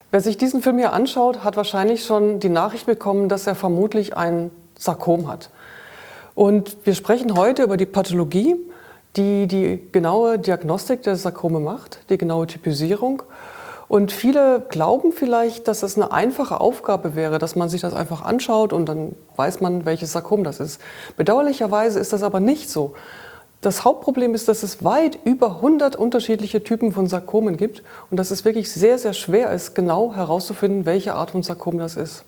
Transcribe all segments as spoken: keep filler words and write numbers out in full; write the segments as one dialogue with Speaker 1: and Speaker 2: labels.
Speaker 1: Wer sich diesen Film hier anschaut, hat wahrscheinlich schon die Nachricht bekommen, dass er vermutlich ein Sarkom hat. Und wir sprechen heute über die Pathologie, die die genaue Diagnostik der Sarkome macht, die genaue Typisierung. Und viele glauben vielleicht, dass es eine einfache Aufgabe wäre, dass man sich das einfach anschaut und dann weiß man, welches Sarkom das ist. Bedauerlicherweise ist das aber nicht so. Das Hauptproblem ist, dass es weit über hundert unterschiedliche Typen von Sarkomen gibt und dass es wirklich sehr, sehr schwer ist, genau herauszufinden, welche Art von Sarkom das ist.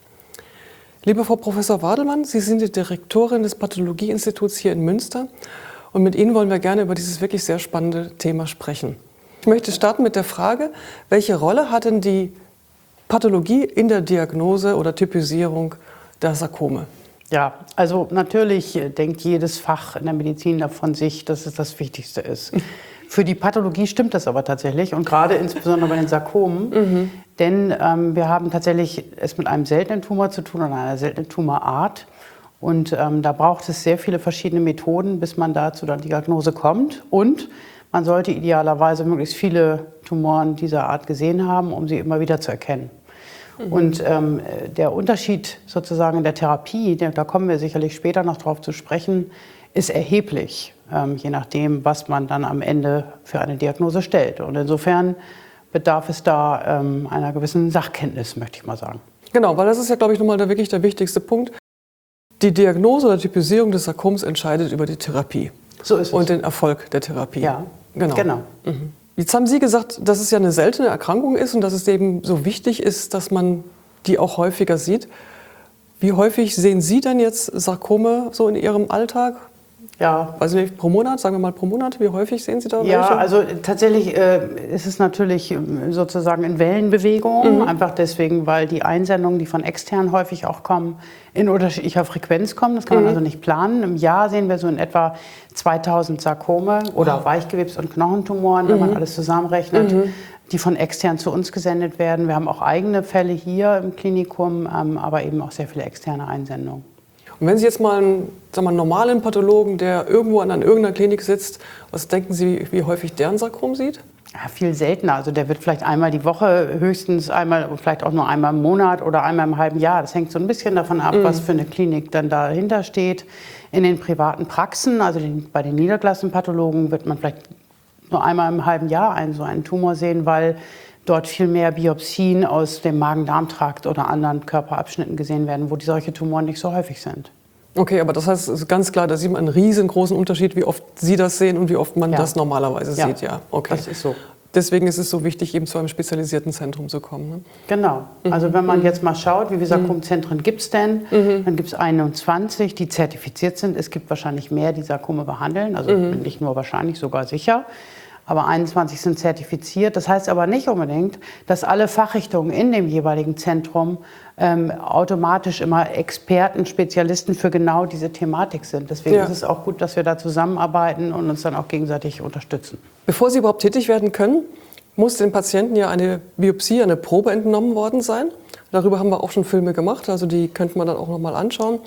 Speaker 1: Liebe Frau Professor Wadelmann, Sie sind die Direktorin des Pathologieinstituts hier in Münster und mit Ihnen wollen wir gerne über dieses wirklich sehr spannende Thema sprechen. Ich möchte starten mit der Frage, welche Rolle hat denn die Pathologie in der Diagnose oder Typisierung der Sarkome?
Speaker 2: Ja, also natürlich denkt jedes Fach in der Medizin von sich, dass es das Wichtigste ist. Für die Pathologie stimmt das aber tatsächlich und gerade insbesondere bei den Sarkomen, mhm. denn ähm, wir haben tatsächlich es mit einem seltenen Tumor zu tun oder einer seltenen Tumorart und ähm, da braucht es sehr viele verschiedene Methoden, bis man da zu der Diagnose kommt und man sollte idealerweise möglichst viele Tumoren dieser Art gesehen haben, um sie immer wieder zu erkennen. Mhm. Und ähm, der Unterschied sozusagen in der Therapie, da kommen wir sicherlich später noch drauf zu sprechen, ist erheblich, ähm, je nachdem, was man dann am Ende für eine Diagnose stellt. Und insofern bedarf es da ähm, einer gewissen Sachkenntnis, möchte ich mal sagen.
Speaker 1: Genau, weil das ist ja, glaube ich, nochmal der, wirklich der wichtigste Punkt. Die Diagnose oder Typisierung des Sarkoms entscheidet über die Therapie.
Speaker 2: So ist es.
Speaker 1: Und den Erfolg der Therapie.
Speaker 2: Ja,
Speaker 1: genau.
Speaker 2: genau.
Speaker 1: Mhm. Jetzt haben Sie gesagt, dass es ja eine seltene Erkrankung ist und dass es eben so wichtig ist, dass man die auch häufiger sieht. Wie häufig sehen Sie denn jetzt Sarkome so in Ihrem Alltag?
Speaker 2: Ja.
Speaker 1: Weiß nicht, pro Monat, sagen wir mal pro Monat, wie häufig sehen Sie da welche?
Speaker 2: Ja, also tatsächlich äh, ist es natürlich äh, sozusagen in Wellenbewegung, mhm. einfach deswegen, weil die Einsendungen, die von extern häufig auch kommen, in unterschiedlicher Frequenz kommen. Das kann man mhm. also nicht planen. Im Jahr sehen wir so in etwa zweitausend Sarkome oder wow. Weichgewebs- und Knochentumoren, wenn mhm. man alles zusammenrechnet, mhm. die von extern zu uns gesendet werden. Wir haben auch eigene Fälle hier im Klinikum, ähm, aber eben auch sehr viele externe Einsendungen.
Speaker 1: Und wenn Sie jetzt mal einen, sagen wir, einen normalen Pathologen, der irgendwo an, an irgendeiner Klinik sitzt, was denken Sie, wie häufig der ein Sarkom sieht?
Speaker 2: Ja, viel seltener. Also der wird vielleicht einmal die Woche, höchstens einmal, vielleicht auch nur einmal im Monat oder einmal im halben Jahr. Das hängt so ein bisschen davon ab, mhm. was für eine Klinik dann dahinter steht. In den privaten Praxen, also den, bei den Niederklassenpathologen, wird man vielleicht nur einmal im halben Jahr einen, so einen Tumor sehen, weil dort viel mehr Biopsien aus dem Magen-Darm-Trakt oder anderen Körperabschnitten gesehen werden, wo die solche Tumoren nicht so häufig sind.
Speaker 1: Okay, aber das heißt, es ist ganz klar, da sieht man einen riesengroßen Unterschied, wie oft Sie das sehen und wie oft man
Speaker 2: ja.
Speaker 1: das normalerweise
Speaker 2: ja.
Speaker 1: sieht. Ja, okay.
Speaker 2: Das ist so.
Speaker 1: Deswegen ist es so wichtig, eben zu einem spezialisierten Zentrum zu kommen. Ne?
Speaker 2: Genau. Also wenn man jetzt mal schaut, wie viele Sarkomzentren gibt es denn, mhm. dann gibt es einundzwanzig, die zertifiziert sind. Es gibt wahrscheinlich mehr, die Sarkome behandeln, also mhm. nicht nur wahrscheinlich, sogar sicher. Aber einundzwanzig sind zertifiziert. Das heißt aber nicht unbedingt, dass alle Fachrichtungen in dem jeweiligen Zentrum ähm, automatisch immer Experten, Spezialisten für genau diese Thematik sind. Deswegen ja. ist es auch gut, dass wir da zusammenarbeiten und uns dann auch gegenseitig unterstützen.
Speaker 1: Bevor Sie überhaupt tätig werden können, muss den Patienten ja eine Biopsie, eine Probe entnommen worden sein. Darüber haben wir auch schon Filme gemacht, also die könnte man dann auch noch mal anschauen.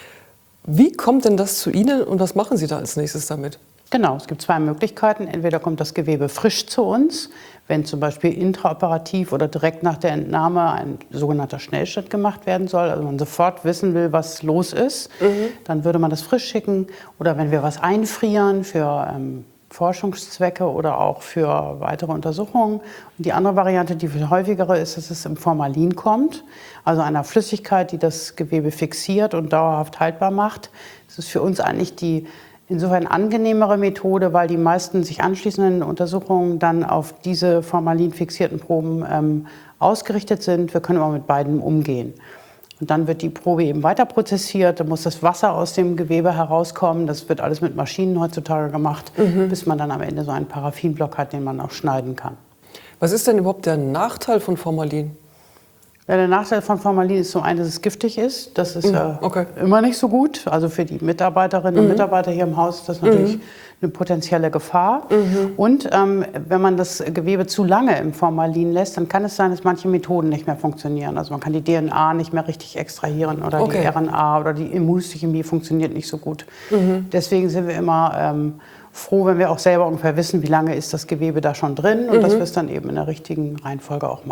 Speaker 1: Wie kommt denn das zu Ihnen und was machen Sie da als nächstes damit?
Speaker 2: Genau, es gibt zwei Möglichkeiten. Entweder kommt das Gewebe frisch zu uns, wenn zum Beispiel intraoperativ oder direkt nach der Entnahme ein sogenannter Schnellschnitt gemacht werden soll, also man sofort wissen will, was los ist, mhm. dann würde man das frisch schicken. Oder wenn wir was einfrieren für ähm, Forschungszwecke oder auch für weitere Untersuchungen. Und die andere Variante, die viel häufigere ist, dass es im Formalin kommt, also einer Flüssigkeit, die das Gewebe fixiert und dauerhaft haltbar macht. Das ist für uns eigentlich die insofern angenehmere Methode, weil die meisten sich anschließenden Untersuchungen dann auf diese formalin-fixierten Proben ähm, ausgerichtet sind. Wir können aber mit beiden umgehen. Und dann wird die Probe eben weiter prozessiert, dann muss das Wasser aus dem Gewebe herauskommen. Das wird alles mit Maschinen heutzutage gemacht, mhm. bis man dann am Ende so einen Paraffinblock hat, den man auch schneiden kann.
Speaker 1: Was ist denn überhaupt der Nachteil von Formalin?
Speaker 2: Ja, der Nachteil von Formalin ist zum einen, dass es giftig ist. Das ist äh, okay. immer nicht so gut. Also für die Mitarbeiterinnen und mhm. Mitarbeiter hier im Haus ist das natürlich mhm. eine potenzielle Gefahr. Mhm. Und ähm, wenn man das Gewebe zu lange im Formalin lässt, dann kann es sein, dass manche Methoden nicht mehr funktionieren. Also man kann die D N A nicht mehr richtig extrahieren oder okay. die R N A oder die Immunhistochemie funktioniert nicht so gut. Mhm. Deswegen sind wir immer ähm, froh, wenn wir auch selber ungefähr wissen, wie lange ist das Gewebe da schon drin und mhm. dass wir es dann eben in der richtigen Reihenfolge auch machen.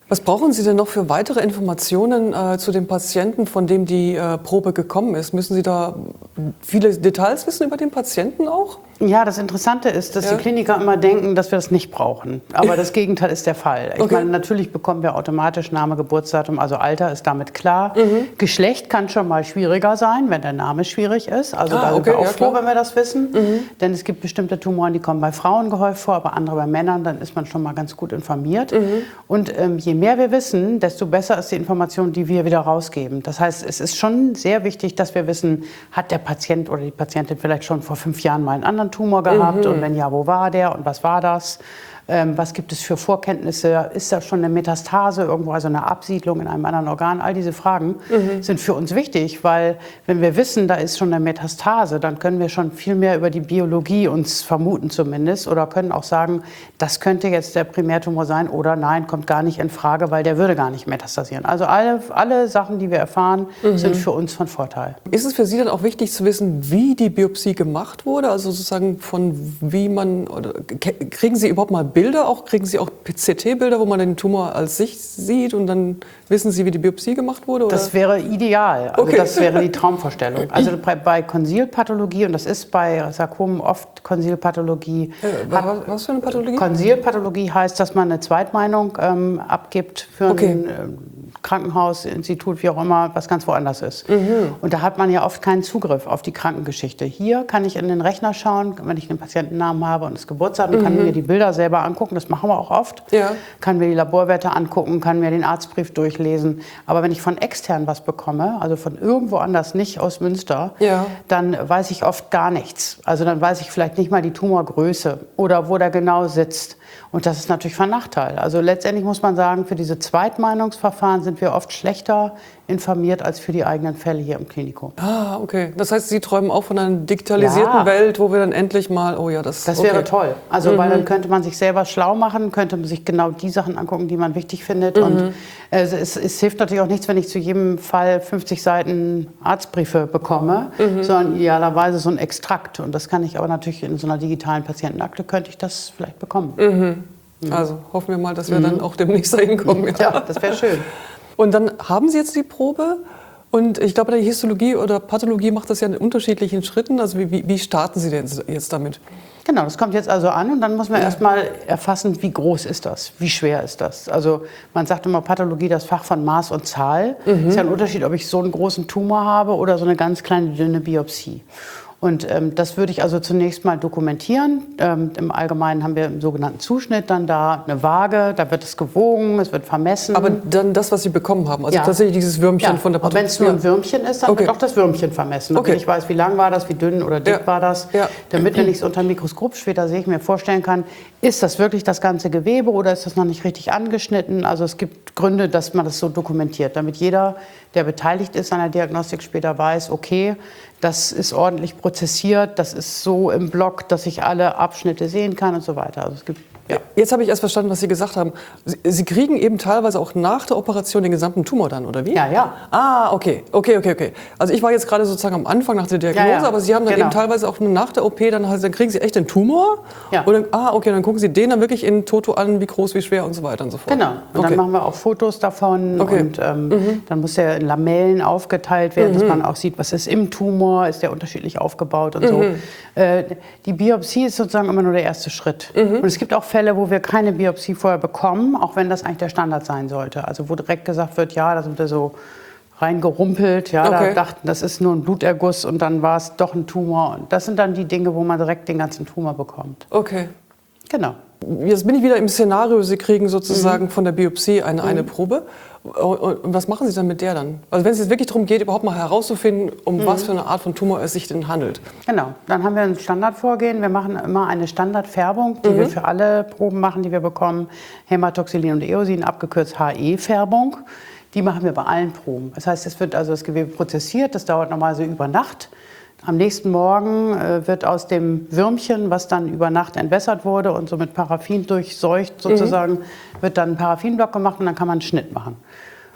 Speaker 1: Was brauchen Sie denn noch für weitere Informationen äh, zu dem Patienten, von dem die äh, Probe gekommen ist? Müssen Sie da viele Details wissen über den Patienten auch?
Speaker 2: Ja, das Interessante ist, dass
Speaker 1: Ja.
Speaker 2: die Kliniker immer denken, dass wir das nicht brauchen. Aber das Gegenteil ist der Fall. Ich
Speaker 1: Okay.
Speaker 2: meine, natürlich bekommen wir automatisch Name, Geburtsdatum, also Alter ist damit klar. Mhm. Geschlecht kann schon mal schwieriger sein, wenn der Name schwierig ist. Also
Speaker 1: Ah,
Speaker 2: da sind
Speaker 1: okay,
Speaker 2: wir auch
Speaker 1: ja,
Speaker 2: froh,
Speaker 1: klar.
Speaker 2: wenn wir das wissen. Mhm. Denn es gibt bestimmte Tumoren, die kommen bei Frauen gehäuft vor, aber andere bei Männern. Dann ist man schon mal ganz gut informiert. Mhm. Und ähm, je mehr wir wissen, desto besser ist die Information, die wir wieder rausgeben. Das heißt, es ist schon sehr wichtig, dass wir wissen, hat der Patient oder die Patientin vielleicht schon vor fünf Jahren mal einen anderen Tumor gehabt? Mhm. Und wenn ja, wo war der und was war das? Ähm, was gibt es für Vorkenntnisse? Ist da schon eine Metastase irgendwo, also eine Absiedlung in einem anderen Organ? All diese Fragen mhm. sind für uns wichtig, weil wenn wir wissen, da ist schon eine Metastase, dann können wir schon viel mehr über die Biologie uns vermuten zumindest oder können auch sagen, das könnte jetzt der Primärtumor sein oder nein, kommt gar nicht in Frage, weil der würde gar nicht metastasieren. Also alle, alle Sachen, die wir erfahren, mhm. sind für uns von Vorteil.
Speaker 1: Ist es für Sie dann auch wichtig zu wissen, wie die Biopsie gemacht wurde? Also sozusagen von wie man, oder kriegen Sie überhaupt mal Bilder auch? Kriegen Sie auch C T-Bilder, wo man den Tumor als sich sieht und dann wissen Sie, wie die Biopsie gemacht wurde? Oder?
Speaker 2: Das wäre ideal. Also
Speaker 1: okay.
Speaker 2: Das wäre die Traumvorstellung. Also bei, bei Konsilpathologie, und das ist bei Sarkomen oft Konsilpathologie.
Speaker 1: Ja, hat, was für eine Pathologie?
Speaker 2: Konsilpathologie heißt, dass man eine Zweitmeinung ähm, abgibt für
Speaker 1: okay.
Speaker 2: ein ähm, Krankenhaus, Institut, wie auch immer, was ganz woanders ist. Mhm. Und da hat man ja oft keinen Zugriff auf die Krankengeschichte. Hier kann ich in den Rechner schauen, wenn ich den Patientennamen habe und das Geburtsdatum, mhm. kann mir die Bilder selber angucken, das machen wir auch oft.
Speaker 1: Ja.
Speaker 2: Kann mir die Laborwerte angucken, kann mir den Arztbrief durchlesen. Aber wenn ich von extern was bekomme, also von irgendwo anders, nicht aus Münster,
Speaker 1: ja.
Speaker 2: dann weiß ich oft gar nichts. Also dann weiß ich vielleicht nicht mal die Tumorgröße oder wo der genau sitzt. Und das ist natürlich von Nachteil. Also letztendlich muss man sagen, für diese Zweitmeinungsverfahren sind wir oft schlechter informiert als für die eigenen Fälle hier im Klinikum.
Speaker 1: Ah, okay. Das heißt, Sie träumen auch von einer digitalisierten
Speaker 2: ja.
Speaker 1: Welt, wo wir dann endlich mal, oh ja, das...
Speaker 2: Das
Speaker 1: okay.
Speaker 2: wäre toll. Also
Speaker 1: mhm.
Speaker 2: weil dann könnte man sich selber schlau machen, könnte man sich genau die Sachen angucken, die man wichtig findet. Mhm. Und äh, es, es hilft natürlich auch nichts, wenn ich zu jedem Fall fünfzig Seiten Arztbriefe bekomme, mhm. sondern idealerweise so ein Extrakt. Und das kann ich aber natürlich in so einer digitalen Patientenakte, könnte ich das vielleicht bekommen.
Speaker 1: Mhm. Also hoffen wir mal, dass wir mhm. dann auch demnächst dahin kommen.
Speaker 2: Ja, ja das wäre schön.
Speaker 1: Und dann haben Sie jetzt die Probe und ich glaube, die Histologie oder Pathologie macht das ja in unterschiedlichen Schritten. Also wie, wie starten Sie denn jetzt damit?
Speaker 2: Genau, das kommt jetzt also an und dann muss man ja. erstmal erfassen, wie groß ist das, wie schwer ist das. Also man sagt immer Pathologie, das Fach von Maß und Zahl. Mhm. Ist ja ein Unterschied, ob ich so einen großen Tumor habe oder so eine ganz kleine, dünne Biopsie. Und ähm, das würde ich also zunächst mal dokumentieren. Ähm, Im Allgemeinen haben wir im sogenannten Zuschnitt dann da eine Waage, da wird es gewogen, es wird vermessen.
Speaker 1: Aber dann das, was Sie bekommen haben, also
Speaker 2: ja.
Speaker 1: tatsächlich dieses Würmchen
Speaker 2: ja.
Speaker 1: von der Pathologie.
Speaker 2: Und wenn es nur ein Würmchen ist, dann
Speaker 1: okay.
Speaker 2: wird auch das Würmchen vermessen. Damit okay. ich weiß, wie lang war das, wie dünn oder dick ja. war das. Ja. Damit, wenn ich es unter dem Mikroskop später sehe, ich mir vorstellen kann, ist das wirklich das ganze Gewebe oder ist das noch nicht richtig angeschnitten? Also es gibt Gründe, dass man das so dokumentiert, damit jeder, der beteiligt ist an der Diagnostik, später weiß, okay, das ist ordentlich prozessiert, das ist so im Block, dass ich alle Abschnitte sehen kann und so weiter. Also es gibt
Speaker 1: Ja. Jetzt habe ich erst verstanden, was Sie gesagt haben. Sie, Sie kriegen eben teilweise auch nach der Operation den gesamten Tumor dann, oder wie?
Speaker 2: Ja, ja.
Speaker 1: Ah, okay, okay, okay, okay. Also ich war jetzt gerade sozusagen am Anfang nach der Diagnose, ja, ja. aber Sie haben dann genau. eben teilweise auch nach der O P, dann, dann kriegen Sie echt den Tumor. Ja. Und dann, ah, okay, dann gucken Sie den dann wirklich in Toto an, wie groß, wie schwer und so weiter und so fort.
Speaker 2: Genau. Und okay. dann machen wir auch Fotos davon okay. und ähm, mhm. dann muss der in Lamellen aufgeteilt werden, mhm. dass man auch sieht, was ist im Tumor, ist der unterschiedlich aufgebaut und mhm. so. Äh, die Biopsie ist sozusagen immer nur der erste Schritt. Mhm. Und es gibt auch Fälle, wo wir keine Biopsie vorher bekommen, auch wenn das eigentlich der Standard sein sollte. Also wo direkt gesagt wird, ja, da sind wir so reingerumpelt, ja, okay. da dachten, das ist nur ein Bluterguss und dann war es doch ein Tumor. Und das sind dann die Dinge, wo man direkt den ganzen Tumor bekommt.
Speaker 1: Okay.
Speaker 2: Genau.
Speaker 1: Jetzt bin ich wieder im Szenario, Sie kriegen sozusagen mhm. von der Biopsie eine, eine
Speaker 2: mhm.
Speaker 1: Probe. Und was machen Sie dann mit der dann? Also wenn es jetzt wirklich darum geht, überhaupt mal herauszufinden, um mhm. was für eine Art von Tumor es sich denn handelt.
Speaker 2: Genau, dann haben wir ein Standardvorgehen. Wir machen immer eine Standardfärbung, die mhm. wir für alle Proben machen, die wir bekommen. Hämatoxylin und Eosin, abgekürzt H E-Färbung. Die machen wir bei allen Proben. Das heißt, es wird also das Gewebe prozessiert, das dauert normalerweise über Nacht. Am nächsten Morgen äh, wird aus dem Würmchen, was dann über Nacht entwässert wurde und so mit Paraffin durchseucht sozusagen, mhm. wird dann ein Paraffinblock gemacht und dann kann man einen Schnitt machen.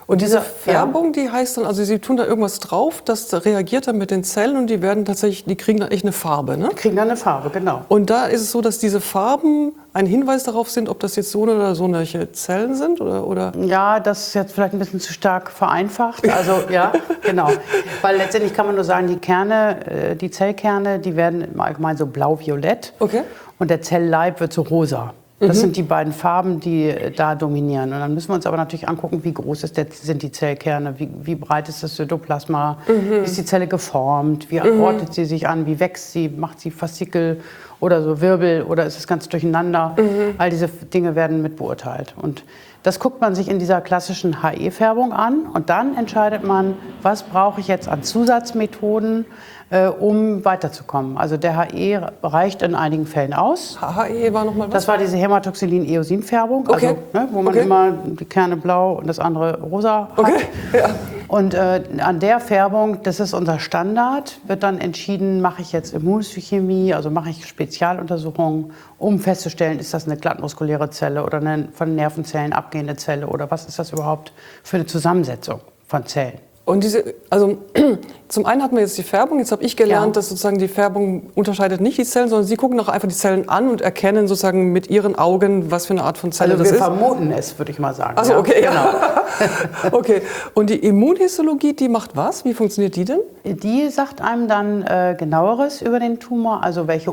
Speaker 1: Und diese
Speaker 2: Diese-
Speaker 1: Färbung, die heißt dann, also Sie tun da irgendwas drauf, das reagiert dann mit den Zellen und die werden tatsächlich, die kriegen dann echt eine Farbe, ne?
Speaker 2: Die kriegen dann eine Farbe, genau.
Speaker 1: Und da ist es so, dass diese Farben ein Hinweis darauf sind, ob das jetzt so oder so welche Zellen sind oder, oder?
Speaker 2: Ja, das ist jetzt vielleicht ein bisschen zu stark vereinfacht. Also ja, genau. Weil letztendlich kann man nur sagen, die Kerne, äh, die Zellkerne, die werden im Allgemeinen so blau-violett.
Speaker 1: Okay.
Speaker 2: Und der Zellleib wird so rosa. Das sind die beiden Farben, die äh, da dominieren. Und dann müssen wir uns aber natürlich angucken, wie groß ist der, sind die Zellkerne, wie, wie breit ist das Zytoplasma, wie ist die Zelle geformt, wie ordnet sie sich an, wie wächst sie, macht sie Faszikel oder so Wirbel oder ist es ganz durcheinander. All diese Dinge werden mit beurteilt. Und das guckt man sich in dieser klassischen H E-Färbung an und dann entscheidet man, was brauche ich jetzt an Zusatzmethoden, äh, um weiterzukommen. Also der H E reicht in einigen Fällen aus.
Speaker 1: H E war nochmal was?
Speaker 2: Das war diese Hämatoxylin-Eosin-Färbung,
Speaker 1: Okay.
Speaker 2: also, ne, wo man
Speaker 1: Okay.
Speaker 2: immer die Kerne blau und das andere rosa hat.
Speaker 1: Okay, ja.
Speaker 2: Und äh, an der Färbung, das ist unser Standard, wird dann entschieden, mache ich jetzt Immunhistochemie, also mache ich Spezialuntersuchungen, um festzustellen, ist das eine glattmuskuläre Zelle oder eine von Nervenzellen abgehende Zelle oder was ist das überhaupt für eine Zusammensetzung von Zellen.
Speaker 1: Und diese, also zum einen hatten wir jetzt die Färbung, jetzt habe ich gelernt,
Speaker 2: Ja.
Speaker 1: dass sozusagen die Färbung unterscheidet nicht die Zellen, sondern Sie gucken auch einfach die Zellen an und erkennen sozusagen mit Ihren Augen, was für eine Art von Zelle
Speaker 2: Also
Speaker 1: das
Speaker 2: wir
Speaker 1: ist.
Speaker 2: vermuten es, würde ich mal sagen.
Speaker 1: Also
Speaker 2: ja.
Speaker 1: okay,
Speaker 2: Genau.
Speaker 1: ja. Okay. Und die Immunhistologie, die macht was? Wie funktioniert die denn?
Speaker 2: Die sagt einem dann äh, genaueres über den Tumor, also welche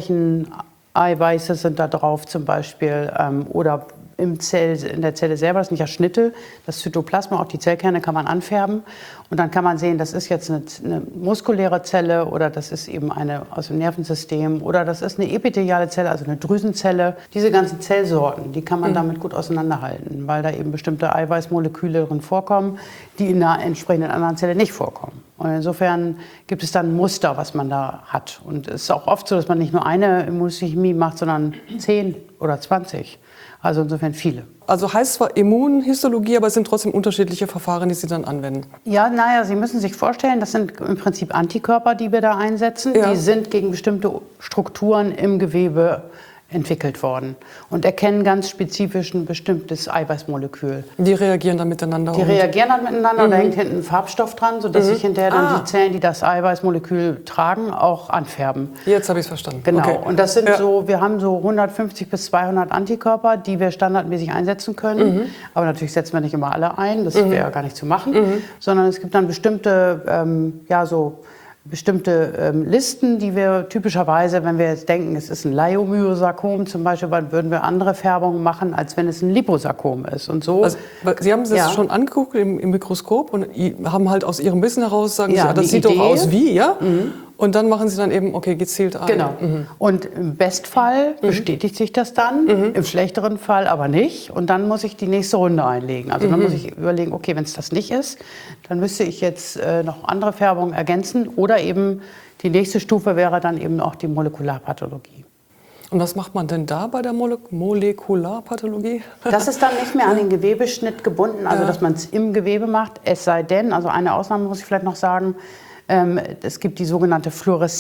Speaker 2: Oberflächen-Eiweiße sind da drauf zum Beispiel ähm, oder im Zell, in der Zelle selber, das sind ja Schnitte, das Zytoplasma, auch die Zellkerne kann man anfärben und dann kann man sehen, das ist jetzt eine, eine muskuläre Zelle oder das ist eben eine aus dem Nervensystem oder das ist eine epitheliale Zelle, also eine Drüsenzelle. Diese ganzen Zellsorten, die kann man damit gut auseinanderhalten, weil da eben bestimmte Eiweißmoleküle drin vorkommen, die in einer entsprechenden anderen Zelle nicht vorkommen. Und insofern gibt es dann ein Muster, was man da hat. Und es ist auch oft so, dass man nicht nur eine Immunhistochemie macht, sondern zehn oder zwanzig. Also insofern viele.
Speaker 1: Also heißt zwar Immunhistologie, aber es sind trotzdem unterschiedliche Verfahren, die Sie dann anwenden.
Speaker 2: Ja, naja, Sie müssen sich vorstellen, das sind im Prinzip Antikörper, die wir da einsetzen.
Speaker 1: Ja.
Speaker 2: Die sind gegen bestimmte Strukturen im Gewebe entwickelt worden und erkennen ganz spezifisch ein bestimmtes Eiweißmolekül.
Speaker 1: Die reagieren dann miteinander.
Speaker 2: Die
Speaker 1: und-
Speaker 2: reagieren dann miteinander und da hängt hinten ein Farbstoff dran, sodass sich hinterher dann
Speaker 1: Ah.
Speaker 2: die Zellen, die das Eiweißmolekül tragen, auch anfärben.
Speaker 1: Jetzt habe ich es verstanden.
Speaker 2: Genau.
Speaker 1: Okay.
Speaker 2: Und das sind
Speaker 1: Ja.
Speaker 2: so, wir haben so hundertfünfzig bis zweihundert Antikörper, die wir standardmäßig einsetzen können. Aber natürlich setzen wir nicht immer alle ein, das wäre ja gar nicht zu machen, sondern es gibt dann bestimmte, ähm, ja so bestimmte ähm, Listen, die wir typischerweise, wenn wir jetzt denken, es ist ein Leiomyosarkom zum Beispiel, dann würden wir andere Färbungen machen, als wenn es ein Liposarkom ist. Und so.
Speaker 1: Also, Sie haben das
Speaker 2: Ja.
Speaker 1: schon angeguckt im, im Mikroskop und I- haben halt aus Ihrem Wissen heraus sagen,
Speaker 2: Ja,
Speaker 1: Sie, ah, das
Speaker 2: die
Speaker 1: sieht doch
Speaker 2: Idee.
Speaker 1: aus wie, ja? Und dann machen Sie dann eben, okay, gezielt ein.
Speaker 2: Genau. Und im Bestfall bestätigt sich das dann, im schlechteren Fall aber nicht. Und dann muss ich die nächste Runde einlegen. Also dann muss ich überlegen, okay, wenn es das nicht ist, dann müsste ich jetzt äh, noch andere Färbungen ergänzen. Oder eben die nächste Stufe wäre dann eben auch die Molekularpathologie.
Speaker 1: Und was macht man denn da bei der Mole Molekularpathologie?
Speaker 2: Das ist dann nicht mehr an den Gewebeschnitt gebunden, also dass man es im Gewebe macht. Es sei denn, also eine Ausnahme muss ich vielleicht noch sagen, ähm, es gibt die sogenannte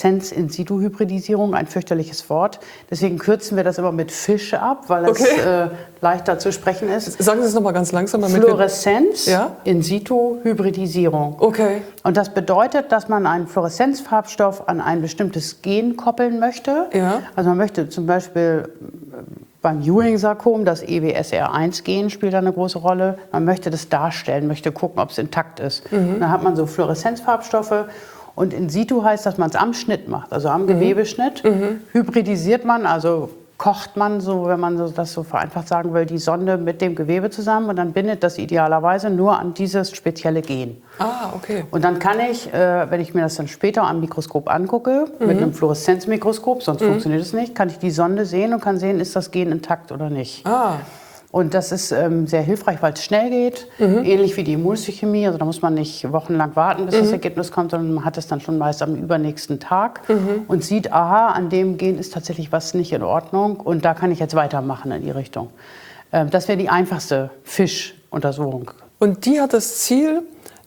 Speaker 2: Fluoreszenz-In-situ-Hybridisierung, ein fürchterliches Wort. Deswegen kürzen wir das immer mit Fisch ab, weil es
Speaker 1: Okay.
Speaker 2: äh, leichter zu sprechen ist.
Speaker 1: Sagen Sie es noch mal ganz langsam. Damit wir-
Speaker 2: Fluoreszenz,
Speaker 1: Ja?
Speaker 2: In-situ-Hybridisierung.
Speaker 1: Okay.
Speaker 2: Und das bedeutet, dass man einen Fluoreszenzfarbstoff an ein bestimmtes Gen koppeln möchte.
Speaker 1: Ja.
Speaker 2: Also man möchte zum Beispiel beim Ewing-Sarkom, das E W S R eins Gen spielt da eine große Rolle. Man möchte das darstellen, möchte gucken, ob es intakt ist. Und dann hat man so Fluoreszenzfarbstoffe. Und in situ heißt, dass man es am Schnitt macht, also am Gewebeschnitt. Hybridisiert man, also kocht man, so, wenn man so, das so vereinfacht sagen will, die Sonde mit dem Gewebe zusammen und dann bindet das idealerweise nur an dieses spezielle Gen.
Speaker 1: Ah, okay.
Speaker 2: Und dann kann ich, äh, wenn ich mir das dann später am Mikroskop angucke, mit einem Fluoreszenzmikroskop, sonst funktioniert es nicht, kann ich die Sonde sehen und kann sehen, ist das Gen intakt oder nicht.
Speaker 1: Ah,
Speaker 2: Und das ist ähm, sehr hilfreich, weil es schnell geht, ähnlich wie die Immunhistochemie. Also da muss man nicht wochenlang warten, bis das Ergebnis kommt, sondern man hat es dann schon meist am übernächsten Tag und sieht, aha, an dem Gen ist tatsächlich was nicht in Ordnung und da kann ich jetzt weitermachen in die Richtung. Ähm, das wäre die einfachste Fischuntersuchung.
Speaker 1: und die hat das Ziel,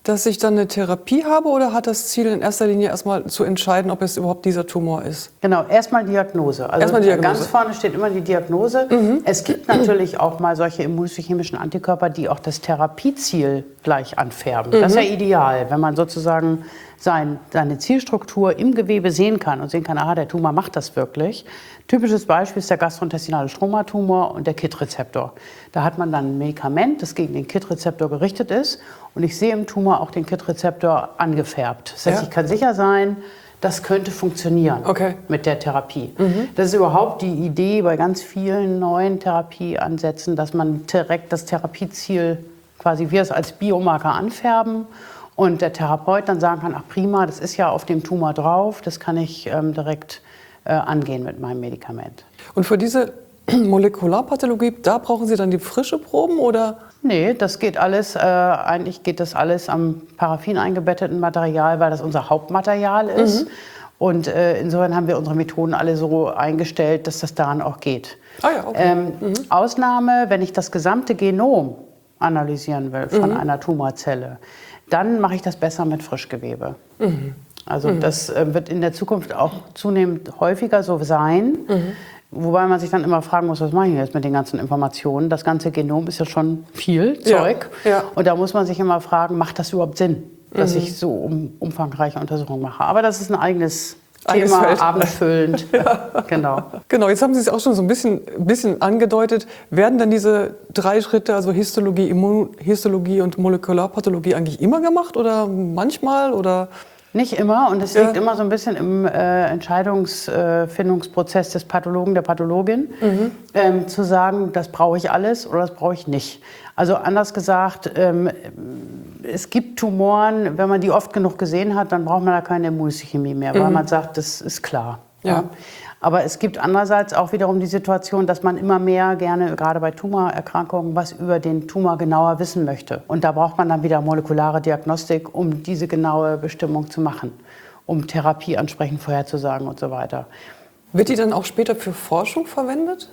Speaker 1: dass ich dann eine Therapie habe oder hat das Ziel in erster Linie erstmal zu entscheiden, ob es überhaupt dieser Tumor ist?
Speaker 2: Genau, erstmal Diagnose. Also
Speaker 1: erstmal Diagnose.
Speaker 2: Ganz vorne steht immer die Diagnose. Mhm. Es gibt natürlich auch mal solche immunhistochemischen Antikörper, die auch das Therapieziel gleich anfärben. Mhm. Das ist ja ideal, wenn man sozusagen sein, seine Zielstruktur im Gewebe sehen kann und sehen kann, aha, der Tumor macht das wirklich. Typisches Beispiel ist der gastrointestinale Stromatumor und der K I T-Rezeptor. Da hat man dann ein Medikament, das gegen den K I T-Rezeptor gerichtet ist. Und ich sehe im Tumor auch den K I T-Rezeptor angefärbt. Das heißt, ja. ich kann sicher sein, das könnte funktionieren
Speaker 1: okay.
Speaker 2: mit der Therapie. Mhm. Das ist überhaupt die Idee bei ganz vielen neuen Therapieansätzen, dass man direkt das Therapieziel quasi wir es als Biomarker anfärben und der Therapeut dann sagen kann, ach prima, das ist ja auf dem Tumor drauf, das kann ich ähm, direkt äh, angehen mit meinem Medikament.
Speaker 1: Und für diese Molekularpathologie, da brauchen Sie dann die frische Proben oder?
Speaker 2: Nee, das geht alles, äh, eigentlich geht das alles am Paraffin eingebetteten Material, weil das unser Hauptmaterial ist. Mhm. Und äh, insofern haben wir unsere Methoden alle so eingestellt, dass das daran auch geht.
Speaker 1: Ah ja, okay.
Speaker 2: ähm, mhm. Ausnahme, wenn ich das gesamte Genom analysieren will von mhm. einer Tumorzelle, dann mache ich das besser mit Frischgewebe. Mhm. Also mhm. das äh, wird in der Zukunft auch zunehmend häufiger so sein. Mhm. Wobei man sich dann immer fragen muss, was mache ich jetzt mit den ganzen Informationen? Das ganze Genom ist ja schon viel Zeug.
Speaker 1: Ja, ja.
Speaker 2: Und da muss man sich immer fragen, macht das überhaupt Sinn, dass mhm. ich so um, umfangreiche Untersuchungen mache? Aber das ist ein eigenes
Speaker 1: Eigenes
Speaker 2: Thema,
Speaker 1: Feld.
Speaker 2: abendfüllend. Ja. Genau.
Speaker 1: Genau, jetzt haben Sie es auch schon so ein bisschen, bisschen angedeutet. Werden denn diese drei Schritte, also Histologie, Immunhistologie und Molekularpathologie eigentlich immer gemacht oder manchmal? Oder?
Speaker 2: Nicht immer und es ja. liegt immer so ein bisschen im äh, Entscheidungsfindungsprozess des Pathologen, der Pathologin, mhm. ähm, zu sagen, das brauche ich alles oder das brauche ich nicht. Also anders gesagt, ähm, es gibt Tumoren, wenn man die oft genug gesehen hat, dann braucht man da keine Immunhistochemie mehr, mhm. weil man sagt, das ist klar.
Speaker 1: Ja.
Speaker 2: Ja. Aber es gibt andererseits auch wiederum die Situation, dass man immer mehr gerne, gerade bei Tumorerkrankungen, was über den Tumor genauer wissen möchte. Und da braucht man dann wieder molekulare Diagnostik, um diese genaue Bestimmung zu machen, um Therapie ansprechend vorherzusagen und so weiter.
Speaker 1: Wird die dann auch später für Forschung verwendet?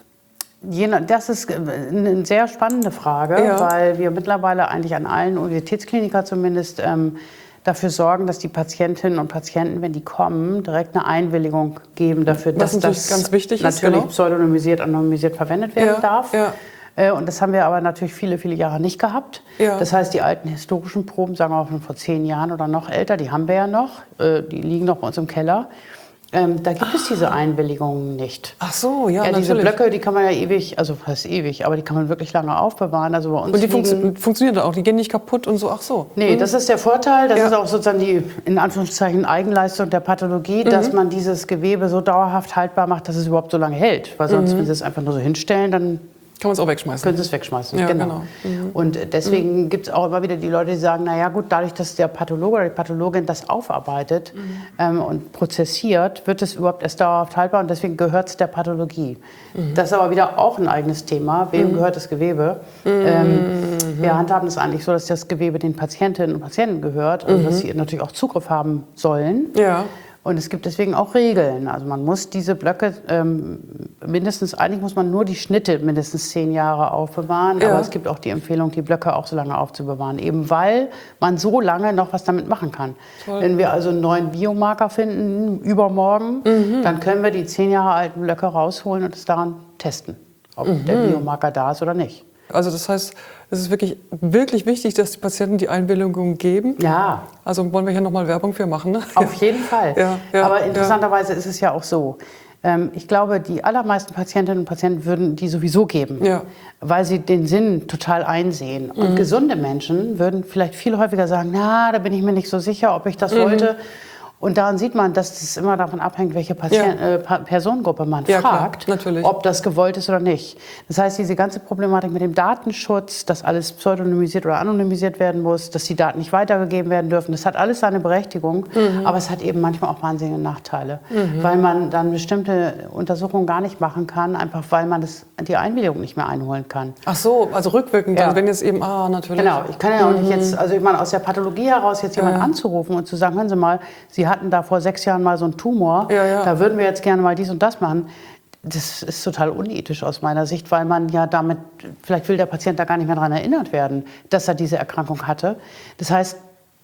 Speaker 2: Das ist eine sehr spannende Frage, ja. weil wir mittlerweile eigentlich an allen Universitätsklinikern zumindest ähm, dafür sorgen, dass die Patientinnen und Patienten, wenn die kommen, direkt eine Einwilligung geben dafür, dass das
Speaker 1: ganz wichtig ist,
Speaker 2: natürlich
Speaker 1: genau.
Speaker 2: pseudonymisiert, anonymisiert verwendet werden
Speaker 1: ja,
Speaker 2: darf.
Speaker 1: Ja.
Speaker 2: Und das haben wir aber natürlich viele, viele Jahre nicht gehabt.
Speaker 1: Ja.
Speaker 2: Das heißt, die alten historischen Proben, sagen wir mal von vor zehn Jahren oder noch älter, die haben wir ja noch, die liegen noch bei uns im Keller. Ähm, da gibt es diese Einwilligungen nicht.
Speaker 1: Ach so, ja,
Speaker 2: ja diese
Speaker 1: natürlich.
Speaker 2: Blöcke, die kann man ja ewig, also fast ewig, aber die kann man wirklich lange aufbewahren. Also bei uns
Speaker 1: und die
Speaker 2: liegen,
Speaker 1: funktio funktionieren dann auch, die gehen nicht kaputt und so, ach so.
Speaker 2: Nee, mhm. das ist der Vorteil, das
Speaker 1: ja.
Speaker 2: ist auch sozusagen die, in Anführungszeichen, Eigenleistung der Pathologie, mhm. dass man dieses Gewebe so dauerhaft haltbar macht, dass es überhaupt so lange hält. Weil sonst, mhm. wenn Sie es einfach nur so hinstellen, dann
Speaker 1: kann man es auch wegschmeißen.
Speaker 2: Können Sie es wegschmeißen,
Speaker 1: ja,
Speaker 2: genau.
Speaker 1: genau. Mhm.
Speaker 2: Und deswegen mhm. gibt es auch immer wieder die Leute, die sagen, naja gut, dadurch, dass der Pathologe oder die Pathologin das aufarbeitet mhm. ähm, und prozessiert, wird es überhaupt erst dauerhaft haltbar und deswegen gehört es der Pathologie. Mhm. Das ist aber wieder auch ein eigenes Thema. Wem mhm. gehört das Gewebe? Mhm. Ähm, wir handhaben es eigentlich so, dass das Gewebe den Patientinnen und Patienten gehört und mhm. dass sie natürlich auch Zugriff haben sollen.
Speaker 1: Ja.
Speaker 2: Und es gibt deswegen auch Regeln. Also man muss diese Blöcke ähm, mindestens, eigentlich muss man nur die Schnitte mindestens zehn Jahre aufbewahren.
Speaker 1: Ja.
Speaker 2: Aber es gibt auch die Empfehlung, die Blöcke auch so lange aufzubewahren. Eben weil man so lange noch was damit machen kann. Toll. Wenn wir also einen neuen Biomarker finden, übermorgen, mhm. dann können wir die zehn Jahre alten Blöcke rausholen und es daran testen, ob mhm. der Biomarker da ist oder nicht.
Speaker 1: Also das heißt, es ist wirklich, wirklich wichtig, dass die Patienten die Einwilligung geben.
Speaker 2: Ja.
Speaker 1: Also wollen wir hier nochmal Werbung für machen. Ne?
Speaker 2: Auf jeden Fall.
Speaker 1: Ja, ja,
Speaker 2: aber interessanterweise ja. ist es ja auch so. Ähm, ich glaube, die allermeisten Patientinnen und Patienten würden die sowieso geben,
Speaker 1: ja.
Speaker 2: weil sie den Sinn total einsehen. Und mhm. gesunde Menschen würden vielleicht viel häufiger sagen, na, da bin ich mir nicht so sicher, ob ich das mhm. wollte. Und daran sieht man, dass es immer davon abhängt, welche Patient,
Speaker 1: ja.
Speaker 2: äh, Personengruppe man
Speaker 1: ja,
Speaker 2: fragt,
Speaker 1: klar,
Speaker 2: ob das gewollt ist oder nicht. Das heißt, diese ganze Problematik mit dem Datenschutz, dass alles pseudonymisiert oder anonymisiert werden muss, dass die Daten nicht weitergegeben werden dürfen, das hat alles seine Berechtigung, mhm. aber es hat eben manchmal auch wahnsinnige Nachteile, mhm. weil man dann bestimmte Untersuchungen gar nicht machen kann, einfach weil man das, die Einwilligung nicht mehr einholen kann.
Speaker 1: Ach so, also rückwirkend,
Speaker 2: ja.
Speaker 1: wenn jetzt eben, ah, natürlich.
Speaker 2: Genau, ich kann ja auch nicht jetzt, also ich meine, aus der Pathologie heraus jetzt jemanden ja. anzurufen und zu sagen, hören Sie mal, Sie hatten da vor sechs Jahren mal so einen Tumor,
Speaker 1: ja, ja.
Speaker 2: da würden wir jetzt gerne mal dies und das machen. Das ist total unethisch aus meiner Sicht, weil man ja damit, vielleicht will der Patient da gar nicht mehr daran erinnert werden, dass er diese Erkrankung hatte. Das heißt,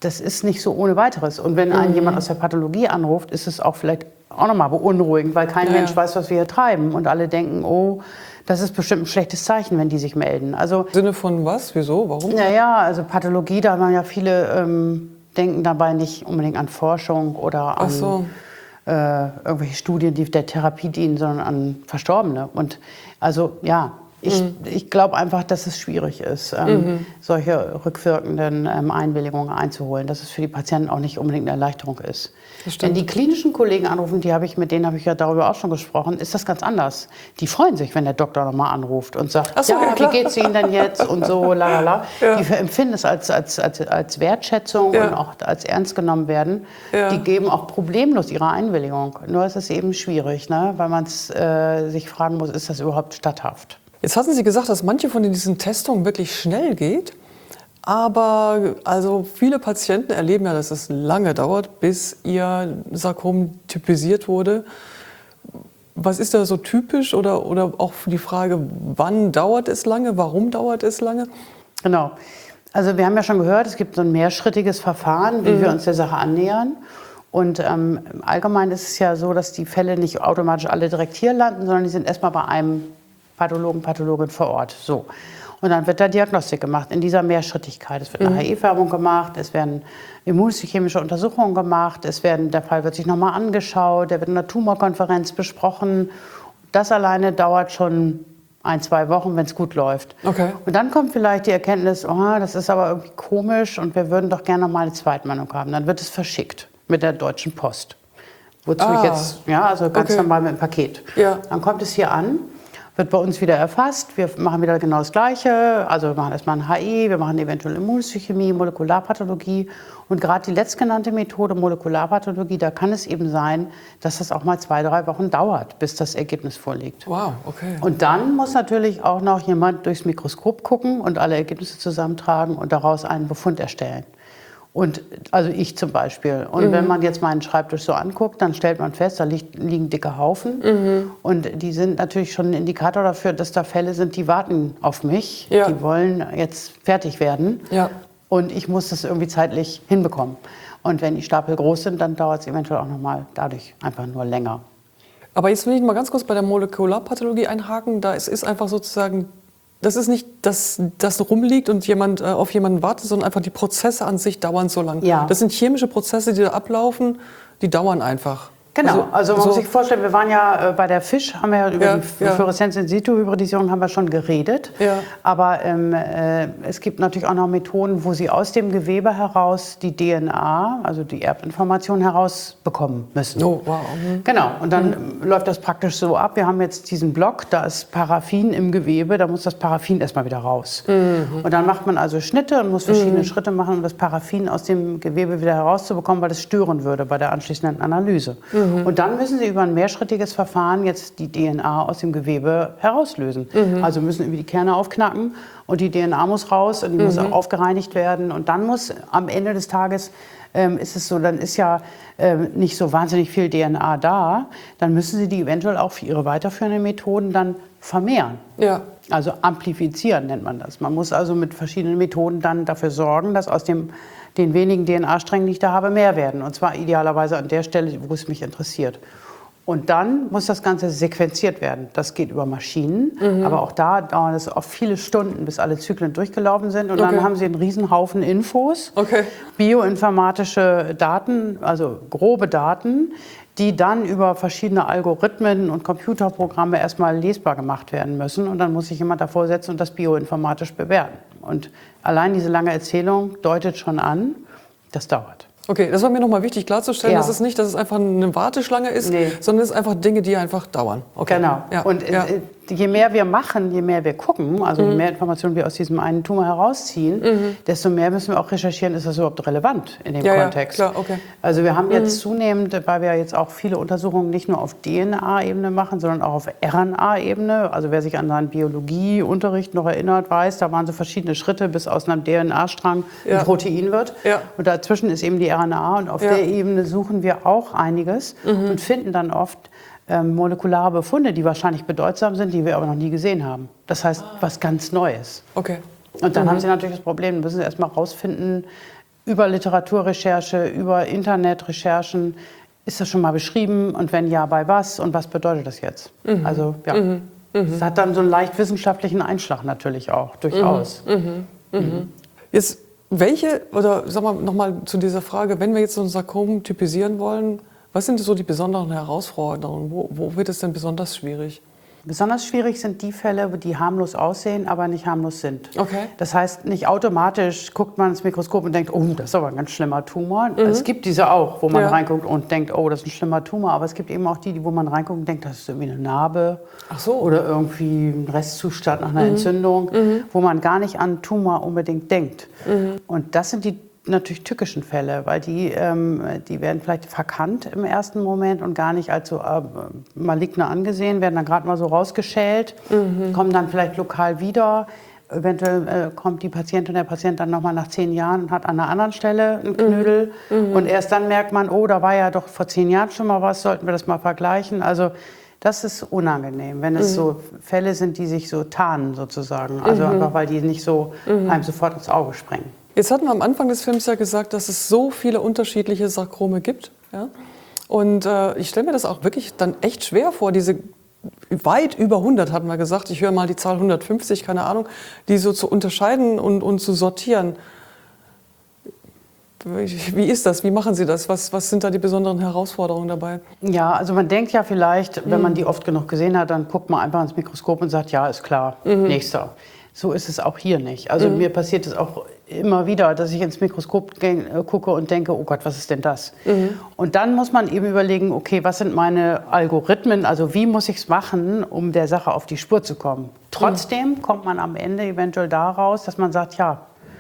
Speaker 2: das ist nicht so ohne weiteres. Und wenn einen jemand aus der Pathologie anruft, ist es auch vielleicht auch nochmal beunruhigend, weil kein
Speaker 1: Ja,
Speaker 2: Mensch
Speaker 1: ja.
Speaker 2: weiß, was wir hier treiben. Und alle denken, oh, das ist bestimmt ein schlechtes Zeichen, wenn die sich melden. Also,
Speaker 1: Im Sinne von was? Wieso? Warum?
Speaker 2: naja, also Pathologie, da haben ja viele ähm, denken dabei nicht unbedingt an Forschung oder an
Speaker 1: Ach so.
Speaker 2: äh, irgendwelche Studien, die der Therapie dienen, sondern an Verstorbene. Und also ja, ich,
Speaker 1: Mhm.
Speaker 2: ich glaube einfach, dass es schwierig ist, ähm, solche rückwirkenden ähm, Einwilligungen einzuholen, dass es für die Patienten auch nicht unbedingt eine Erleichterung ist.
Speaker 1: Das stimmt.
Speaker 2: Wenn die klinischen Kollegen anrufen, die habe ich, mit denen habe ich ja darüber auch schon gesprochen, ist das ganz anders. Die freuen sich, wenn der Doktor nochmal anruft und sagt,
Speaker 1: Ach so,
Speaker 2: ja,
Speaker 1: ja,
Speaker 2: wie
Speaker 1: klar.
Speaker 2: geht's Ihnen denn jetzt und so, lalala.
Speaker 1: Ja.
Speaker 2: Die empfinden es als, als, als, als Wertschätzung
Speaker 1: Ja.
Speaker 2: und auch als ernst genommen werden.
Speaker 1: Ja.
Speaker 2: Die geben auch problemlos ihre Einwilligung. Nur ist es eben schwierig, ne? Weil man äh, sich fragen muss, ist das überhaupt statthaft?
Speaker 1: Jetzt hatten Sie gesagt, dass manche von diesen Testungen wirklich schnell geht. Aber also viele Patienten erleben ja, dass es lange dauert, bis ihr Sarkom typisiert wurde. Was ist da so typisch oder, oder auch die Frage, wann dauert es lange, warum dauert es lange?
Speaker 2: Genau. Also wir haben ja schon gehört, es gibt so ein mehrschrittiges Verfahren, wie
Speaker 1: Mhm.
Speaker 2: wir uns der Sache annähern. Und ähm, allgemein ist es ja so, dass die Fälle nicht automatisch alle direkt hier landen, sondern die sind erstmal bei einem Pathologen, Pathologin vor Ort. So. Und dann wird da Diagnostik gemacht in dieser Mehrschrittigkeit. Es wird eine H I-Färbung gemacht, es werden immunhistochemische Untersuchungen gemacht, es werden, der Fall wird sich nochmal angeschaut, der wird in einer Tumorkonferenz besprochen. Das alleine dauert schon ein, zwei Wochen, wenn es gut läuft.
Speaker 1: Okay.
Speaker 2: Und dann kommt vielleicht die Erkenntnis, oh, das ist aber irgendwie komisch und wir würden doch gerne noch mal eine Zweitmeinung haben. Dann wird es verschickt mit der Deutschen Post. Wozu
Speaker 1: Ah.
Speaker 2: ich jetzt, ja, also ganz
Speaker 1: Okay.
Speaker 2: normal mit dem Paket.
Speaker 1: Ja.
Speaker 2: Dann kommt es hier an, wird bei uns wieder erfasst. Wir machen wieder genau das Gleiche. Also wir machen erstmal ein H I, wir machen eventuell Immunhistochemie, Molekularpathologie. Und gerade die letztgenannte Methode, Molekularpathologie, da kann es eben sein, dass das auch mal zwei, drei Wochen dauert, bis das Ergebnis vorliegt.
Speaker 1: Wow, okay.
Speaker 2: Und dann muss natürlich auch noch jemand durchs Mikroskop gucken und alle Ergebnisse zusammentragen und daraus einen Befund erstellen. Und also ich zum Beispiel. Und wenn man jetzt meinen Schreibtisch so anguckt, dann stellt man fest, da liegt, liegen dicke Haufen. Und die sind natürlich schon ein Indikator dafür, dass da Fälle sind, die warten auf mich.
Speaker 1: Ja.
Speaker 2: Die wollen jetzt fertig werden.
Speaker 1: Ja.
Speaker 2: Und ich muss das irgendwie zeitlich hinbekommen. Und wenn die Stapel groß sind, dann dauert es eventuell auch noch mal dadurch einfach nur länger.
Speaker 1: Aber jetzt will ich mal ganz kurz bei der Molekularpathologie einhaken. Da es ist einfach sozusagen, das ist nicht, dass das rumliegt und jemand äh, auf jemanden wartet, sondern einfach die Prozesse an sich dauern so lang.
Speaker 2: Ja.
Speaker 1: Das sind chemische Prozesse, die da ablaufen, die dauern einfach.
Speaker 2: Genau, also, man
Speaker 1: so-
Speaker 2: muss sich vorstellen, wir waren ja äh, bei der Fisch, haben wir ja über
Speaker 1: Ja,
Speaker 2: die
Speaker 1: ja.
Speaker 2: Fluoreszenz-in-situ-Hybridisierung haben wir schon geredet.
Speaker 1: Ja.
Speaker 2: Aber ähm, äh, es gibt natürlich auch noch Methoden, wo Sie aus dem Gewebe heraus die D N A, also die Erbinformation herausbekommen müssen.
Speaker 1: Oh, wow. Mhm.
Speaker 2: Genau, und dann ähm, läuft das praktisch so ab. Wir haben jetzt diesen Block, da ist Paraffin im Gewebe, da muss das Paraffin erstmal wieder raus. Und dann macht man also Schnitte und muss verschiedene Schritte machen, um das Paraffin aus dem Gewebe wieder herauszubekommen, weil es stören würde bei der anschließenden Analyse. Und dann müssen Sie über ein mehrschrittiges Verfahren jetzt die D N A aus dem Gewebe herauslösen. Also müssen irgendwie die Kerne aufknacken und die D N A muss raus und die muss auch aufgereinigt werden. Und dann muss am Ende des Tages ähm, ist es so, dann ist ja ähm, nicht so wahnsinnig viel D N A da. Dann müssen Sie die eventuell auch für Ihre weiterführenden Methoden dann vermehren.
Speaker 1: Ja.
Speaker 2: Also amplifizieren nennt man das. Man muss also mit verschiedenen Methoden dann dafür sorgen, dass aus dem, den wenigen D N A-Strängen, die ich da habe, mehr werden. Und zwar idealerweise an der Stelle, wo es mich interessiert. Und dann muss das Ganze sequenziert werden. Das geht über Maschinen, aber auch da dauert es oft viele Stunden, bis alle Zyklen durchgelaufen sind. Und
Speaker 1: Okay.
Speaker 2: dann haben Sie einen riesen Haufen Infos,
Speaker 1: Okay.
Speaker 2: bioinformatische Daten, also grobe Daten, die dann über verschiedene Algorithmen und Computerprogramme erstmal lesbar gemacht werden müssen. Und dann muss sich jemand davor setzen und das bioinformatisch bewerten. Und allein diese lange Erzählung deutet schon an, das dauert.
Speaker 1: Okay, das war mir nochmal wichtig klarzustellen,
Speaker 2: Ja.
Speaker 1: dass es nicht, dass es einfach eine Warteschlange ist,
Speaker 2: Nee.
Speaker 1: sondern es ist einfach Dinge, die einfach dauern. Okay.
Speaker 2: Genau.
Speaker 1: Ja.
Speaker 2: Und äh,
Speaker 1: ja.
Speaker 2: je mehr wir machen, je mehr wir gucken, also je mehr Informationen wir aus diesem einen Tumor herausziehen, desto mehr müssen wir auch recherchieren, ist das überhaupt relevant in dem
Speaker 1: Ja, ja,
Speaker 2: Kontext.
Speaker 1: klar, okay.
Speaker 2: Also wir haben jetzt zunehmend, weil wir jetzt auch viele Untersuchungen nicht nur auf D N A-Ebene machen, sondern auch auf R N A-Ebene. Also wer sich an seinen Biologieunterricht noch erinnert, weiß, da waren so verschiedene Schritte, bis aus einem D N A-Strang
Speaker 1: Ja.
Speaker 2: ein Protein wird.
Speaker 1: Ja.
Speaker 2: Und dazwischen ist eben die R N A und auf
Speaker 1: Ja.
Speaker 2: der Ebene suchen wir auch einiges und finden dann oft ähm, molekulare Befunde, die wahrscheinlich bedeutsam sind, die wir aber noch nie gesehen haben. Das heißt, was ganz Neues.
Speaker 1: Okay.
Speaker 2: Und dann haben Sie natürlich das Problem, müssen Sie erst mal rausfinden, über Literaturrecherche, über Internetrecherchen, ist das schon mal beschrieben und wenn ja, bei was und was bedeutet das jetzt? Mhm. Also ja, mhm. es hat dann so einen leicht wissenschaftlichen Einschlag natürlich auch, durchaus.
Speaker 1: Mhm. Mhm. Mhm. Jetzt, welche, oder sag mal nochmal zu dieser Frage, wenn wir jetzt so ein Sarkom typisieren wollen, was sind so die besonderen Herausforderungen? Wo, wo wird es denn besonders schwierig?
Speaker 2: Besonders schwierig sind die Fälle, die harmlos aussehen, aber nicht harmlos sind.
Speaker 1: Okay.
Speaker 2: Das heißt, nicht automatisch guckt man ins Mikroskop und denkt, oh, das ist aber ein ganz schlimmer Tumor. Mhm. Es gibt diese auch, wo man ja. reinguckt und denkt, oh, das ist ein schlimmer Tumor. Aber es gibt eben auch die, wo man reinguckt und denkt, das ist irgendwie eine Narbe.
Speaker 1: Ach so.
Speaker 2: Oder irgendwie ein Restzustand nach einer mhm. Entzündung, mhm. wo man gar nicht an Tumor unbedingt denkt. Mhm. Und das sind die natürlich tückischen Fälle, weil die, ähm, die werden vielleicht verkannt im ersten Moment und gar nicht als so äh, maligne angesehen, werden dann gerade mal so rausgeschält, mhm. kommen dann vielleicht lokal wieder. Eventuell äh, kommt die Patientin, der Patient dann nochmal nach zehn Jahren und hat an einer anderen Stelle einen Knödel. Mhm. Und erst dann merkt man, oh, da war ja doch vor zehn Jahren schon mal was, sollten wir das mal vergleichen. Also das ist unangenehm, wenn es mhm. so Fälle sind, die sich so tarnen sozusagen. Also mhm. einfach, weil die nicht so mhm. einem sofort ins Auge springen.
Speaker 1: Jetzt hatten wir am Anfang des Films ja gesagt, dass es so viele unterschiedliche Sarkome gibt. Ja? Und äh, ich stelle mir das auch wirklich dann echt schwer vor, diese weit über hundert, hatten wir gesagt, ich höre mal die Zahl hundertfünfzig, keine Ahnung, die so zu unterscheiden und, und zu sortieren. Wie ist das? Wie machen Sie das? Was, was sind da die besonderen Herausforderungen dabei?
Speaker 2: Ja, also man denkt ja vielleicht, wenn man die oft genug gesehen hat, dann guckt man einfach ins Mikroskop und sagt, ja, ist klar, mhm. nächster. So ist es auch hier nicht. Also mhm. mir passiert es auch immer wieder, dass ich ins Mikroskop gucke und denke, oh Gott, was ist denn das? Mhm. Und dann muss man eben überlegen, okay, was sind meine Algorithmen? Also wie muss ich es machen, um der Sache auf die Spur zu kommen? Trotzdem mhm. kommt man am Ende eventuell daraus, dass man sagt, ja,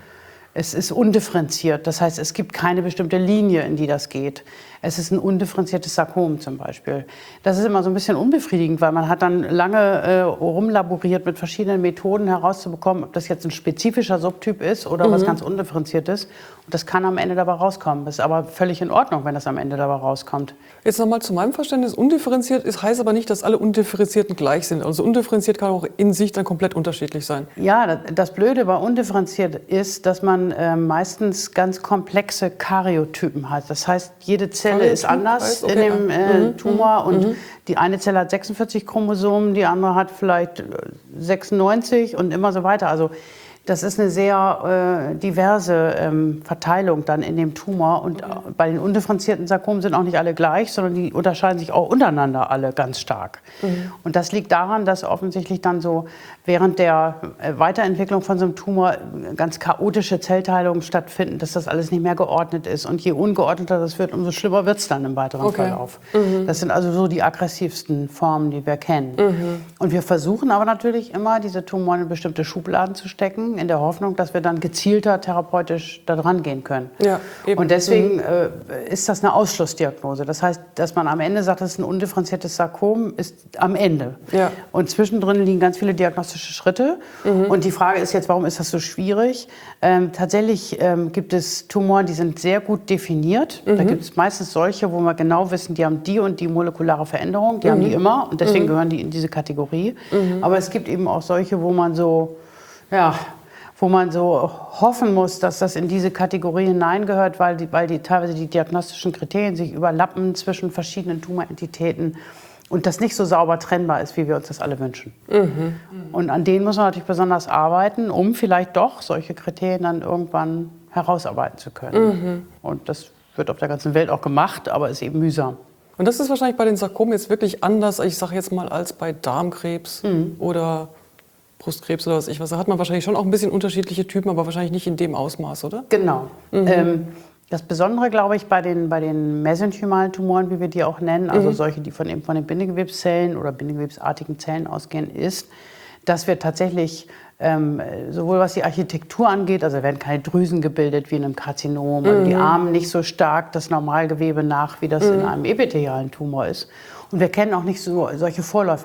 Speaker 2: es ist undifferenziert. Das heißt, es gibt keine bestimmte Linie, in die das geht. Es ist ein undifferenziertes Sarkom zum Beispiel. Das ist immer so ein bisschen unbefriedigend, weil man hat dann lange äh, rumlaboriert mit verschiedenen Methoden herauszubekommen, ob das jetzt ein spezifischer Subtyp ist oder mhm. was ganz Undifferenziertes. Und das kann am Ende dabei rauskommen. Das ist aber völlig in Ordnung, wenn das am Ende dabei rauskommt.
Speaker 1: Jetzt nochmal zu meinem Verständnis. Undifferenziert ist, heißt aber nicht, dass alle Undifferenzierten gleich sind. Also undifferenziert kann auch in sich dann komplett unterschiedlich sein.
Speaker 2: Ja, das Blöde bei undifferenziert ist, dass man äh, meistens ganz komplexe Karyotypen hat. Das heißt, jede Zelle ist anders heißt, okay. in dem äh, mhm. Tumor und mhm. die eine Zelle hat sechsundvierzig Chromosomen, die andere hat vielleicht sechsundneunzig und immer so weiter. Also das ist eine sehr äh, diverse ähm, Verteilung dann in dem Tumor. Und okay. bei den undifferenzierten Sarkomen sind auch nicht alle gleich, sondern die unterscheiden sich auch untereinander alle ganz stark. Mhm. Und das liegt daran, dass offensichtlich dann so während der äh, Weiterentwicklung von so einem Tumor ganz chaotische Zellteilungen stattfinden, dass das alles nicht mehr geordnet ist. Und je ungeordneter das wird, umso schlimmer wird es dann im weiteren okay. Verlauf. Mhm. Das sind also so die aggressivsten Formen, die wir kennen. Mhm. Und wir versuchen aber natürlich immer, diese Tumoren in bestimmte Schubladen zu stecken, in der Hoffnung, dass wir dann gezielter therapeutisch da dran gehen können. Ja, eben. Und deswegen mhm. äh, ist das eine Ausschlussdiagnose. Das heißt, dass man am Ende sagt, das ist ein undifferenziertes Sarkom, ist am Ende. Ja. Und zwischendrin liegen ganz viele diagnostische Schritte. Mhm. Und die Frage ist jetzt, warum ist das so schwierig? Ähm, tatsächlich ähm, gibt es Tumoren, die sind sehr gut definiert. Mhm. Da gibt es meistens solche, wo wir genau wissen, die haben die und die molekulare Veränderung. Die mhm. haben die immer und deswegen mhm. gehören die in diese Kategorie. Mhm. Aber es gibt eben auch solche, wo man so, ja, wo man so hoffen muss, dass das in diese Kategorie hineingehört, weil, die, weil die, teilweise die diagnostischen Kriterien sich überlappen zwischen verschiedenen Tumorentitäten und das nicht so sauber trennbar ist, wie wir uns das alle wünschen. Mhm. Und an denen muss man natürlich besonders arbeiten, um vielleicht doch solche Kriterien dann irgendwann herausarbeiten zu können. Mhm. Und das wird auf der ganzen Welt auch gemacht, aber ist eben mühsam.
Speaker 1: Und das ist wahrscheinlich bei den Sarkomen jetzt wirklich anders, ich sage jetzt mal, als bei Darmkrebs mhm. oder Brustkrebs oder was ich was. Da hat man wahrscheinlich schon auch ein bisschen unterschiedliche Typen, aber wahrscheinlich nicht in dem Ausmaß, oder?
Speaker 2: Genau. Mhm. Ähm, das Besondere, glaube ich, bei den, bei den mesenchymalen Tumoren, wie wir die auch nennen, also mhm. solche, die von, eben von den Bindegewebszellen oder bindegewebsartigen Zellen ausgehen, ist, dass wir tatsächlich ähm, sowohl was die Architektur angeht, also werden keine Drüsen gebildet wie in einem Karzinom, mhm. also die Arme nicht so stark das Normalgewebe nach, wie das mhm. in einem epithelialen Tumor ist. Und wir kennen auch nicht so, solche Vorläufer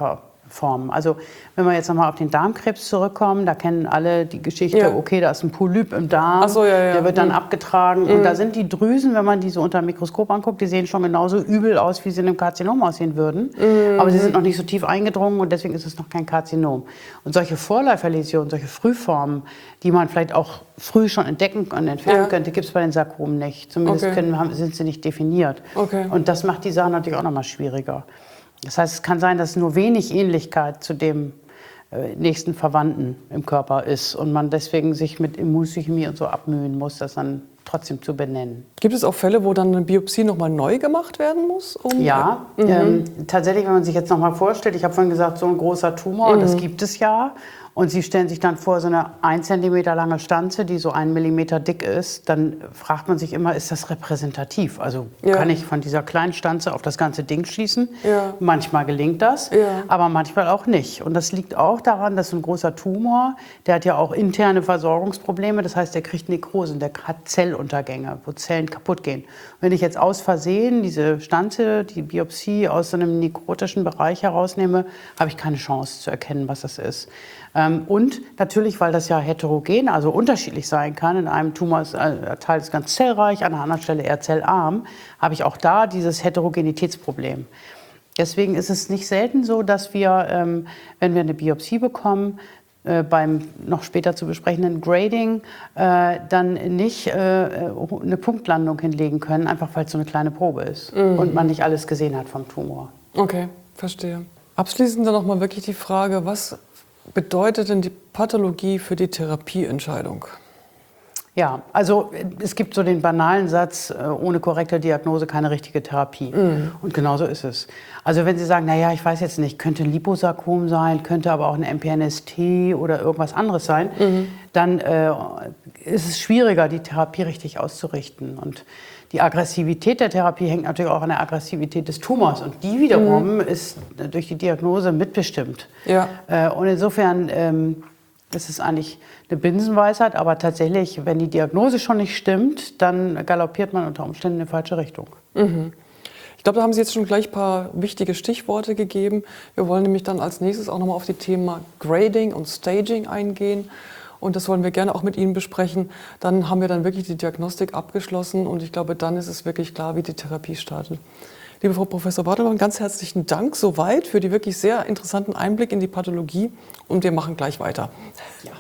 Speaker 2: Formen. Also wenn wir jetzt nochmal auf den Darmkrebs zurückkommen, da kennen alle die Geschichte,
Speaker 1: Ja.
Speaker 2: okay, da ist ein Polyp im Darm,
Speaker 1: Ach so, ja, ja.
Speaker 2: der wird dann
Speaker 1: Mhm.
Speaker 2: abgetragen und da sind die Drüsen, wenn man die so unter dem Mikroskop anguckt, die sehen schon genauso übel aus, wie sie in einem Karzinom aussehen würden, aber sie sind noch nicht so tief eingedrungen und deswegen ist es noch kein Karzinom. Und solche Vorläuferläsionen, solche Frühformen, die man vielleicht auch früh schon entdecken und entfernen
Speaker 1: Ja.
Speaker 2: könnte, gibt es bei den Sarkomen nicht. Zumindest
Speaker 1: Okay.
Speaker 2: können, haben, sind sie nicht definiert.
Speaker 1: Okay.
Speaker 2: Und das macht die Sache natürlich auch nochmal schwieriger. Das heißt, es kann sein, dass nur wenig Ähnlichkeit zu dem äh, nächsten Verwandten im Körper ist und man deswegen sich mit Immunchemie und so abmühen muss, das dann trotzdem zu benennen.
Speaker 1: Gibt es auch Fälle, wo dann eine Biopsie nochmal neu gemacht werden muss? Um
Speaker 2: Ja, ähm, tatsächlich, wenn man sich jetzt noch mal vorstellt, ich habe vorhin gesagt, so ein großer Tumor, das gibt es ja. Und Sie stellen sich dann vor, so eine ein Zentimeter lange Stanze, die so einen Millimeter dick ist, dann fragt man sich immer, ist das repräsentativ? Also
Speaker 1: Ja.
Speaker 2: kann ich von dieser kleinen Stanze auf das ganze Ding schießen?
Speaker 1: Ja.
Speaker 2: Manchmal gelingt das,
Speaker 1: Ja.
Speaker 2: aber manchmal auch nicht. Und das liegt auch daran, dass so ein großer Tumor, der hat ja auch interne Versorgungsprobleme, das heißt, der kriegt Nekrosen, der hat Zelluntergänge, wo Zellen kaputt gehen. Wenn ich jetzt aus Versehen diese Stanze, die Biopsie aus so einem nekrotischen Bereich herausnehme, habe ich keine Chance zu erkennen, was das ist. Ähm, und natürlich, weil das ja heterogen, also unterschiedlich sein kann, in einem Tumor ist ein Teil ist ganz zellreich, an einer anderen Stelle eher zellarm, habe ich auch da dieses Heterogenitätsproblem. Deswegen ist es nicht selten so, dass wir, ähm, wenn wir eine Biopsie bekommen, äh, beim noch später zu besprechenden Grading äh, dann nicht äh, eine Punktlandung hinlegen können, einfach weil es so eine kleine Probe ist und man nicht alles gesehen hat vom Tumor.
Speaker 1: Okay, verstehe. Abschließend dann nochmal wirklich die Frage, was bedeutet denn die Pathologie für die Therapieentscheidung?
Speaker 2: Ja, also es gibt so den banalen Satz, äh, ohne korrekte Diagnose keine richtige Therapie.
Speaker 1: Mhm.
Speaker 2: Und genau so ist es. Also wenn Sie sagen, naja, ich weiß jetzt nicht, könnte ein Liposarkom sein, könnte aber auch ein M P N S T oder irgendwas anderes sein,
Speaker 1: Mhm.
Speaker 2: dann äh, ist es schwieriger, die Therapie richtig auszurichten. Und die Aggressivität der Therapie hängt natürlich auch an der Aggressivität des Tumors. Und die wiederum
Speaker 1: Mhm.
Speaker 2: ist durch die Diagnose mitbestimmt.
Speaker 1: Ja.
Speaker 2: Äh, und insofern ähm, ist es eigentlich eine Binsenweisheit, aber tatsächlich, wenn die Diagnose schon nicht stimmt, dann galoppiert man unter Umständen in die falsche Richtung.
Speaker 1: Ich glaube, da haben Sie jetzt schon gleich ein paar wichtige Stichworte gegeben. Wir wollen nämlich dann als nächstes auch nochmal auf die Themen Grading und Staging eingehen. Und das wollen wir gerne auch mit Ihnen besprechen. Dann haben wir dann wirklich die Diagnostik abgeschlossen und ich glaube, dann ist es wirklich klar, wie die Therapie startet. Liebe Frau Professor Bartelmann, ganz herzlichen Dank soweit für die wirklich sehr interessanten Einblick in die Pathologie und wir machen gleich weiter.
Speaker 2: Ja.